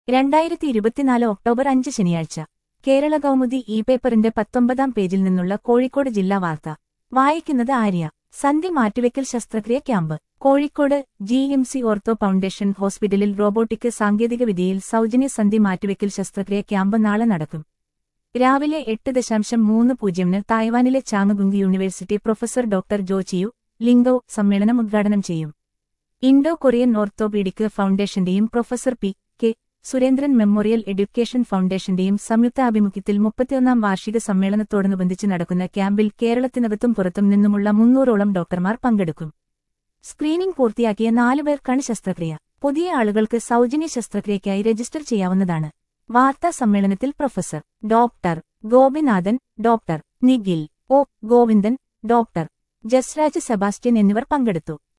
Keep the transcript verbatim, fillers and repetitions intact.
രണ്ടായിരത്തി ഇരുപത്തിനാല് ഒക്ടോബർ അഞ്ച് ശനിയാഴ്ച കേരള കൗമുദി ഇ പേപ്പറിന്റെ പത്തൊമ്പതാം പേജിൽ നിന്നുള്ള കോഴിക്കോട് ജില്ലാ വാർത്ത വായിക്കുന്നത് ആര്യ. സന്ധി മാറ്റിവെക്കൽ ശസ്ത്രക്രിയ camp Kozhikode G M C ortho foundation ഹോസ്പിറ്റലിൽ റോബോട്ടിക് സാങ്കേതികവിദ്യയിൽ സൗജന്യ സന്ധി മാറ്റിവെക്കൽ ശസ്ത്രക്രിയ ക്യാമ്പ് നാളെ നടക്കും. രാവിലെ എട്ട് ദശാംശം മൂന്ന് പൂജ്യമിന് തായ്വാനിലെ Chang Gung university professor doctor Jo Chiu ലിംഗൌ സമ്മേളനം ഉദ്ഘാടനം ചെയ്യും. ഇൻഡോ കൊറിയൻ ഓർത്തോപീഡിക് ഫൗണ്ടേഷന്റെയും professor P K Surendran memorial education ഫൗണ്ടേഷന്റെയും സംയുക്താഭിമുഖ്യത്തിൽ മുപ്പത്തിയൊന്നാം വാർഷിക സമ്മേളനത്തോടനുബന്ധിച്ച് നടക്കുന്ന ക്യാമ്പിൽ കേരളത്തിനകത്തും പുറത്തും നിന്നുമുള്ള മുന്നൂറോളം ഡോക്ടർമാർ പങ്കെടുക്കും. സ്ക്രീനിംഗ് പൂർത്തിയാക്കിയ നാലുപേർക്കാണ് ശസ്ത്രക്രിയ. പുതിയ ആളുകൾക്ക് സൗജന്യ ശസ്ത്രക്രിയയ്ക്കായി രജിസ്റ്റർ ചെയ്യാവുന്നതാണ്. വാർത്താ സമ്മേളനത്തിൽ professor doctor Gopinathan, doctor Nikhil O Govindan, doctor Jasraj Sebastian എന്നിവർ പങ്കെടുത്തു.